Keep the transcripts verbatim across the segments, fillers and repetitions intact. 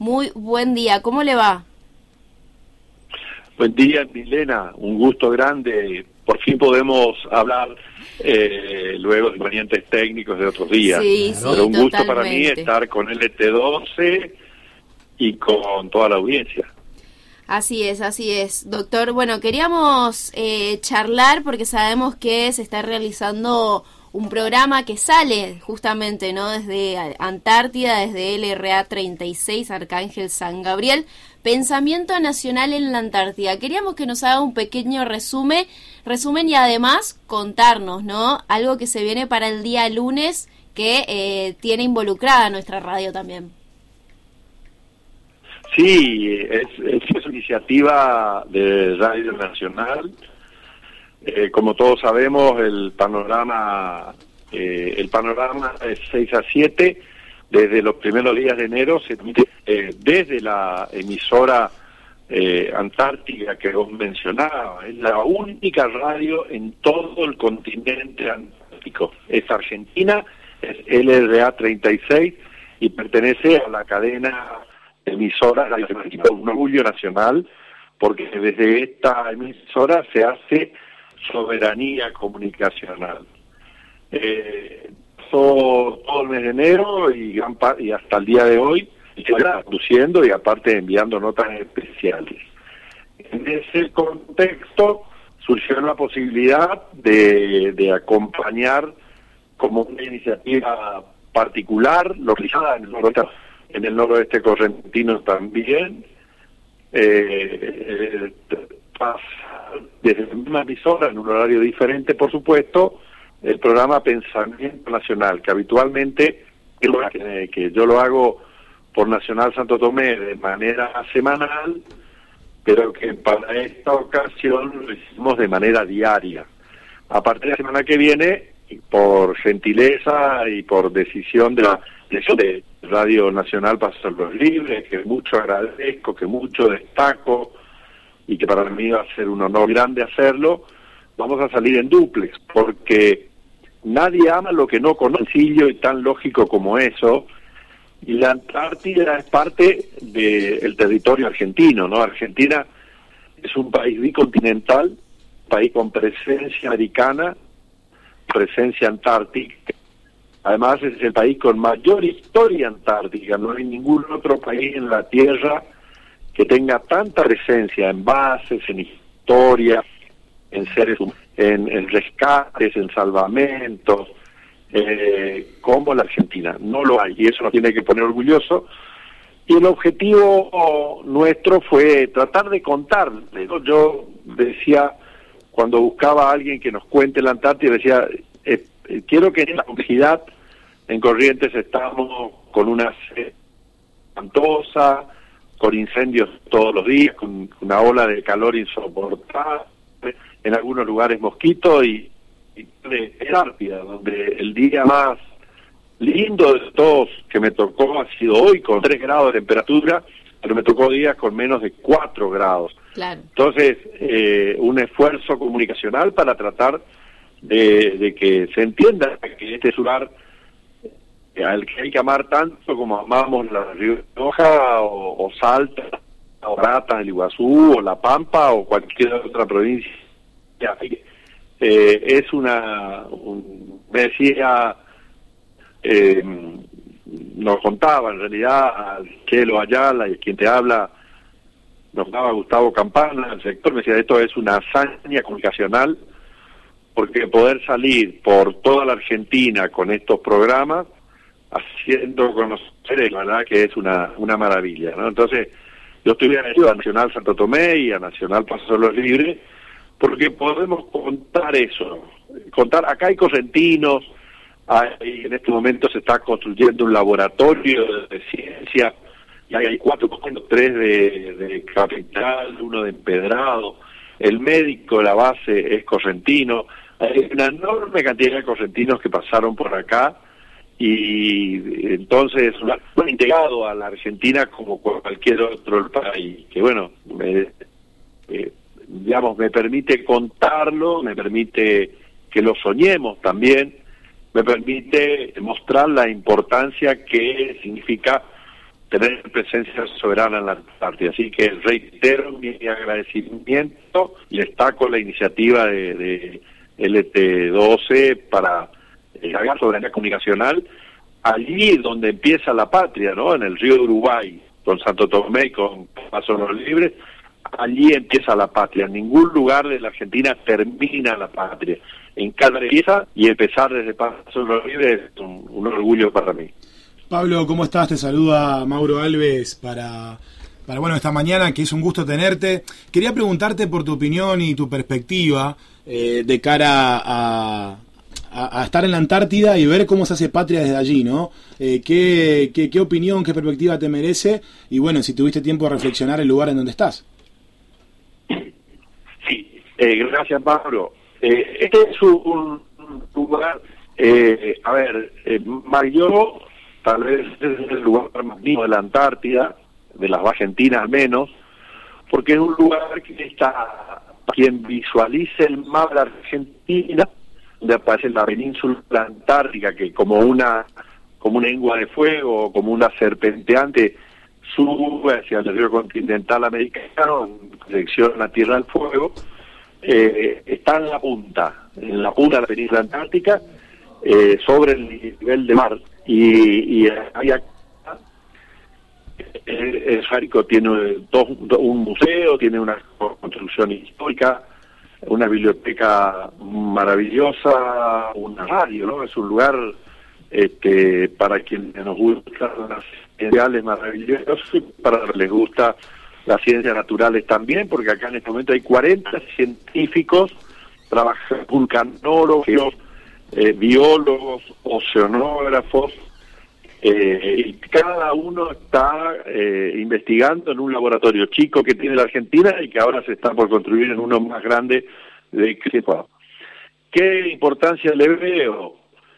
Muy buen día, ¿cómo le va? Buen día, Milena, un gusto grande. Por fin podemos hablar eh, luego de inconvenientes técnicos de otros días. Sí, sí, Pero un gusto totalmente. para mí estar con L T doce y con toda la audiencia. Así es, así es. Doctor, bueno, queríamos eh, charlar porque sabemos que se está realizando un programa que sale justamente, ¿no? Desde Antártida, desde L R A treinta y seis, Arcángel San Gabriel, Pensamiento Nacional en la Antártida. Queríamos que nos haga un pequeño resumen, resumen y además contarnos, ¿no? Algo que se viene para el día lunes que eh, tiene involucrada nuestra radio también. Sí, es, es una iniciativa de Radio Nacional. Eh, como todos sabemos, el panorama eh, el panorama es seis a siete. Desde los primeros días de enero se emite eh, desde la emisora eh, Antártica que vos mencionabas. Es la única radio en todo el continente antártico. Es argentina, es L R A treinta y seis y pertenece a la cadena emisora Radio Argentina. Un orgullo nacional porque desde esta emisora se hace soberanía comunicacional. Eh, todo, todo el mes de enero y, gran par y hasta el día de hoy produciendo y aparte enviando notas especiales. En ese contexto surgió la posibilidad de, de acompañar como una iniciativa particular, localizada en el noroeste, en el noroeste correntino también, eh, eh, desde la misma emisora, en un horario diferente, por supuesto, el programa Pensamiento Nacional, que habitualmente, que, que yo lo hago por Nacional Santo Tomé de manera semanal, pero que para esta ocasión lo hicimos de manera diaria. A partir de la semana que viene, por gentileza y por decisión de la dirección de Radio Nacional Pasos Libres, que mucho agradezco, que mucho destaco, y que para mí va a ser un honor grande hacerlo, vamos a salir en dúplex, porque nadie ama lo que no conoce, sencillo y tan lógico como eso, y la Antártida es parte del territorio argentino, ¿no? Argentina es un país bicontinental, un país con presencia americana, presencia antártica. Además es el país con mayor historia antártica, no hay ningún otro país en la Tierra que tenga tanta presencia en bases, en historia, en seres humanos, en, en rescates, en salvamentos, eh, como la Argentina. No lo hay, y eso nos tiene que poner orgulloso. Y el objetivo nuestro fue tratar de contar. Yo decía, cuando buscaba a alguien que nos cuente la Antártida, decía, eh, eh, quiero que en la complejidad, en Corrientes estamos con una sed espantosa, con incendios todos los días, con una ola de calor insoportable, en algunos lugares mosquitos, y, y de Antártida, donde el día más lindo de todos que me tocó ha sido hoy, con tres grados de temperatura, pero me tocó días con menos de cuatro grados. Claro. Entonces, eh, un esfuerzo comunicacional para tratar de, de que se entienda que este es un lugar al que hay que amar tanto como amamos la Rioja o, o Salta o Rata, el Iguazú o La Pampa o cualquier otra provincia. Eh, es una, un, me decía, eh, nos contaba en realidad al Chelo Ayala, y quien te habla, nos daba Gustavo Campana, el sector, me decía, esto es una hazaña comunicacional, porque poder salir por toda la Argentina con estos programas, haciendo conocer, la verdad que es una una maravilla, ¿no? Entonces, yo estoy agradecido a Nacional Santo Tomé y a Nacional Pasos Libres, porque podemos contar eso, contar, acá hay correntinos, hay, en este momento se está construyendo un laboratorio de ciencia, y hay, hay cuatro, tres de, de Capital, uno de Empedrado, el médico de la base es correntino, hay una enorme cantidad de correntinos que pasaron por acá, y entonces bueno, integrado a la Argentina como cualquier otro país, que bueno, me, eh, digamos, me permite contarlo, me permite que lo soñemos también, me permite mostrar la importancia que significa tener presencia soberana en la Antártida. Así que reitero mi agradecimiento y destaco la iniciativa de, de L T doce para eh, la soberanía comunicacional, allí donde empieza la patria, ¿no? En el río de Uruguay, con Santo Tomé y con Paso de los Libres, allí empieza la patria. En ningún lugar de la Argentina termina la patria. En cada empieza, y empezar desde Paso de los Libres es un, un orgullo para mí. Pablo, ¿cómo estás? Te saluda Mauro Alves para, para bueno, esta mañana, que es un gusto tenerte. Quería preguntarte por tu opinión y tu perspectiva eh, de cara a, a, a estar en la Antártida y ver cómo se hace patria desde allí, ¿no? Eh, ¿qué, qué, ¿Qué opinión, qué perspectiva te merece? Y bueno, si tuviste tiempo de reflexionar el lugar en donde estás. Sí, eh, gracias, Pablo. Eh, este es un, un lugar, eh, a ver, eh, mayor, tal vez es el lugar más lindo de la Antártida, de las Argentinas al menos, porque es un lugar que está, quien visualice el mapa de la Argentina, donde aparece la península antártica, que como una como una lengua de fuego, como una serpenteante, sube hacia el río continental americano, en dirección a la Tierra del Fuego, eh, está en la punta, en la punta de la península antártica, eh, sobre el nivel de mar. Y, y hay acá, el, el Járico tiene dos, un museo, tiene una construcción histórica, una biblioteca maravillosa, una radio, ¿no? Es un lugar este, para quienes nos gustan las ciencias maravillosas, y para los que les gusta las ciencias naturales también, porque acá en este momento hay cuarenta científicos, trabajan vulcanólogos, Eh, biólogos, oceanógrafos, eh, y cada uno está eh, investigando en un laboratorio chico que tiene la Argentina y que ahora se está por construir en uno más grande de Crespo. ¿Qué importancia le veo?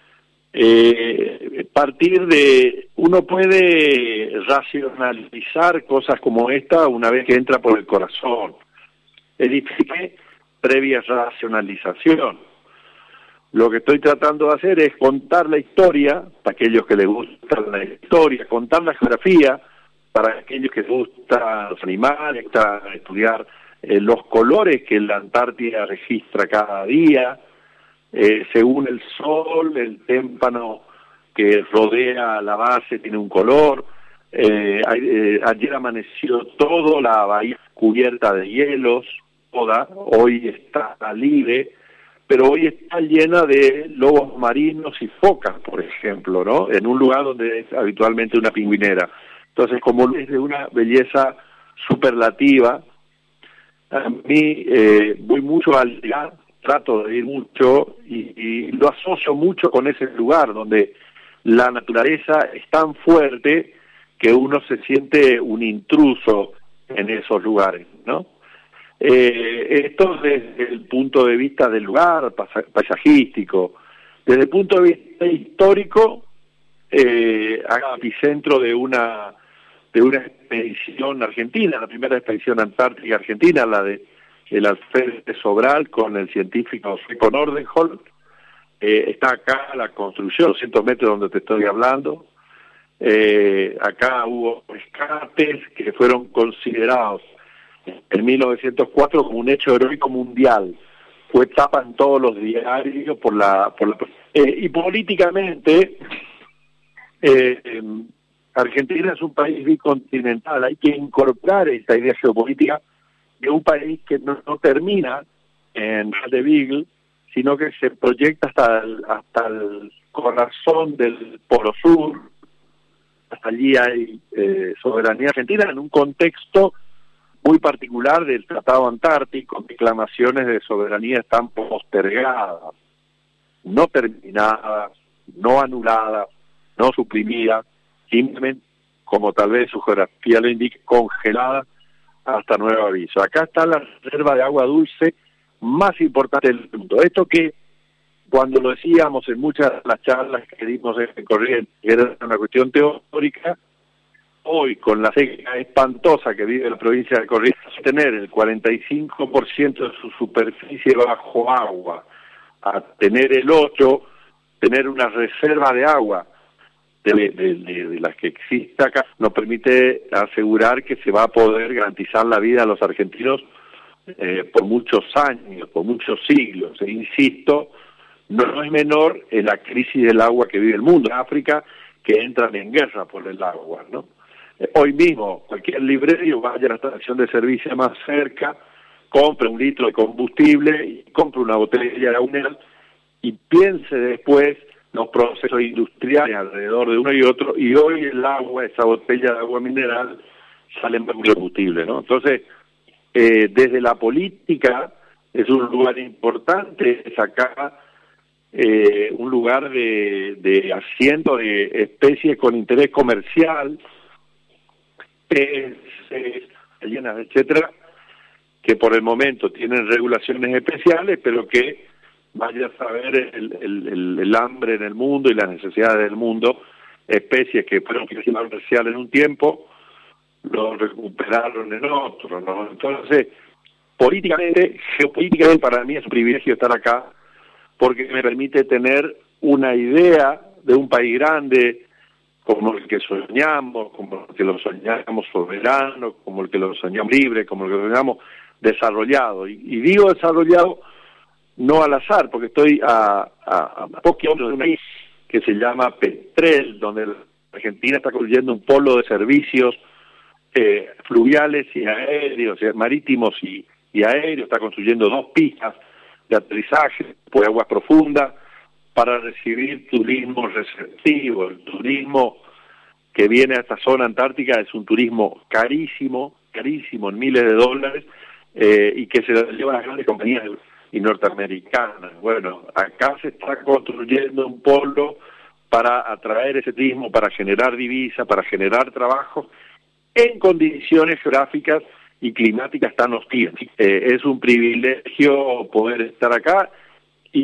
Eh, partir de, uno puede racionalizar cosas como esta una vez que entra por el corazón. Es difícil previa racionalización. Lo que estoy tratando de hacer es contar la historia, para aquellos que les gusta la historia, contar la geografía, para aquellos que les gustan los animales, estudiar eh, los colores que la Antártida registra cada día, eh, según el sol, el témpano que rodea la base tiene un color, eh, eh, ayer amaneció todo, la bahía cubierta de hielos, toda, hoy está libre, pero hoy está llena de lobos marinos y focas, por ejemplo, ¿no? En un lugar donde es habitualmente una pingüinera. Entonces, como es de una belleza superlativa, a mí eh, voy mucho al lugar, trato de ir mucho y, y lo asocio mucho con ese lugar donde la naturaleza es tan fuerte que uno se siente un intruso en esos lugares, ¿no? Eh, esto desde el punto de vista del lugar, paisajístico. Desde el punto de vista histórico, eh, epicentro de una de una expedición argentina, la primera expedición antártica argentina, la de el alférez Sobral con el científico Seco Nordenholm. Eh, está acá la construcción, doscientos metros donde te estoy hablando. Eh, acá hubo rescates que fueron considerados en mil novecientos cuatro como un hecho heroico mundial. Fue tapa en todos los diarios por la... por la eh, y políticamente, eh, eh, Argentina es un país bicontinental. Hay que incorporar esta idea geopolítica de un país que no, no termina en de Beagle, sino que se proyecta hasta el, hasta el corazón del Polo Sur. Hasta allí hay eh, soberanía argentina en un contexto muy particular del Tratado Antártico. Reclamaciones de soberanía están postergadas, no terminadas, no anuladas, no suprimidas, simplemente, como tal vez su geografía lo indique, congeladas hasta nuevo aviso. Acá está la reserva de agua dulce más importante del mundo. Esto que cuando lo decíamos en muchas de las charlas que dimos en Corrientes, que era una cuestión teórica, hoy con la seca espantosa que vive la provincia de Corrientes, tener el cuarenta y cinco por ciento de su superficie bajo agua, a tener el ocho por ciento, tener una reserva de agua de, de, de, de las que existe acá, nos permite asegurar que se va a poder garantizar la vida a los argentinos eh, por muchos años, por muchos siglos. E insisto, no es menor en la crisis del agua que vive el mundo. En África, que entran en guerra por el agua, ¿no? Eh, hoy mismo, cualquier librerio vaya a la estación de servicio más cerca, compre un litro de combustible, y compre una botella de agua mineral y piense después los procesos industriales alrededor de uno y otro, y hoy el agua, esa botella de agua mineral, sale en combustible, ¿no? Entonces, eh, desde la política es un lugar importante sacar eh, un lugar de, de asiento de especies con interés comercial, peces, ballenas, etcétera, que por el momento tienen regulaciones especiales, pero que vaya a saber el, el, el, el hambre en el mundo y las necesidades del mundo, especies que fueron comerciales en un tiempo, lo recuperaron en otro, ¿no? Entonces, políticamente, geopolíticamente para mí es un privilegio estar acá, porque me permite tener una idea de un país grande, como el que soñamos, como el que lo soñamos soberano, como el que lo soñamos libre, como el que lo soñamos desarrollado. Y, y digo desarrollado no al azar, porque estoy a, a, a pocos kilómetros de un país que se llama Petrel, donde la Argentina está construyendo un polo de servicios eh, fluviales y aéreos, eh, marítimos y, y aéreos, está construyendo dos pistas de aterrizaje por aguas profundas para recibir turismo receptivo. El turismo que viene a esta zona antártica es un turismo carísimo, carísimo, en miles de dólares, eh, y que se lo llevan las grandes compañías y norteamericanas. Bueno, acá se está construyendo un polo para atraer ese turismo, para generar divisa, para generar trabajo en condiciones geográficas y climáticas tan hostiles. Eh, es un privilegio poder estar acá y,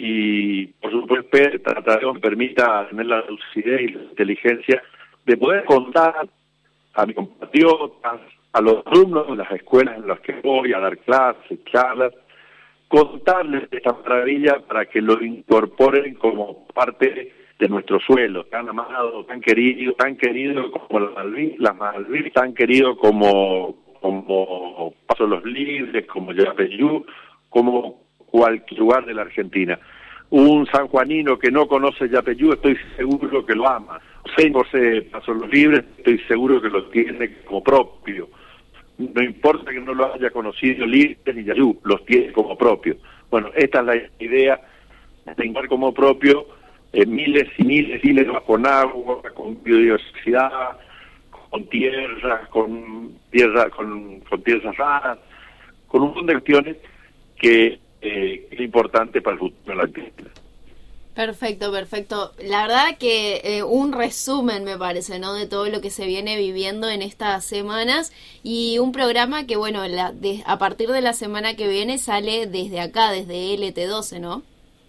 y por supuesto, tratar de que me permita tener la lucidez y la inteligencia de poder contar a mis compatriotas, a los alumnos de las escuelas en las que voy a dar clases, charlas, contarles esta maravilla para que lo incorporen como parte de nuestro suelo, tan amado, tan querido, tan querido como las Malvinas, las Malvinas, tan querido como, como Paso de los Libres, como Yapeyú, como cualquier lugar de la Argentina. Un sanjuanino que no conoce Yapeyú, estoy seguro que lo ama. Sé por Paso de los Libres, estoy seguro que lo tiene como propio. No importa que no lo haya conocido Libres ni Yapeyú, los tiene como propio. Bueno, esta es la idea de tener como propio eh, miles y miles y miles con agua, con biodiversidad, con tierra, con tierra, con, con tierras raras, con un montón de cuestiones que eh, es importante para el futuro de la Argentina. Perfecto, perfecto. La verdad que eh, un resumen me parece, ¿no? De todo lo que se viene viviendo en estas semanas y un programa que, bueno, la, de, a partir de la semana que viene sale desde acá, desde L T doce, ¿no?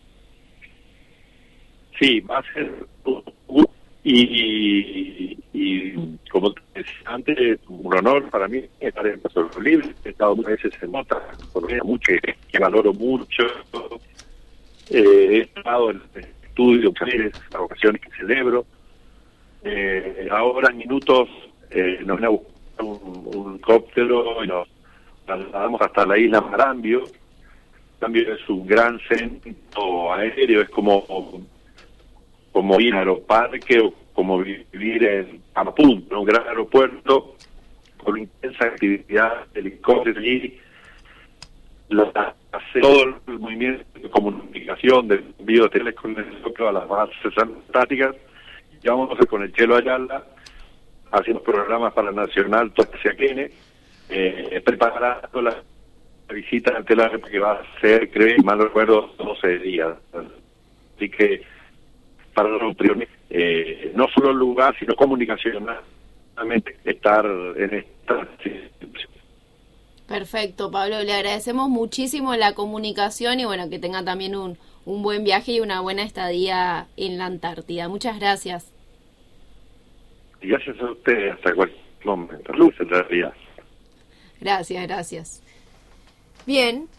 Sí, va a ser y, y, y como te decía antes, un honor para mí estar en Paso de los Libres. He estado muchas veces en Nota, mucho, que, que valoro mucho. Eh, he estado en estudios, las ocasiones que celebro. Eh, ahora en minutos eh, nos viene a buscar un, un helicóptero y nos trasladamos hasta la isla Marambio. Marambio es un gran centro aéreo, es como como ir a un aeroparque o como vivir en Amapún, un gran aeropuerto con intensa actividad de helicópteros allí. La, hace todo el movimiento de comunicación, de envío de telecom a las bases antárticas. Ya vamos a hacer con el Chelo Ayala, haciendo programas para Nacional Toxiaquene, eh, preparando la visita ante la que va a ser, creo, mal recuerdo, doce días. Así que, para los primeros, eh, no solo el lugar, sino comunicacionalmente, estar en esta situación. Perfecto, Pablo, le agradecemos muchísimo la comunicación y bueno, que tenga también un, un buen viaje y una buena estadía en la Antártida. Muchas gracias. Y gracias a usted, hasta cualquier momento. Luz, en realidad. Gracias, gracias. Bien.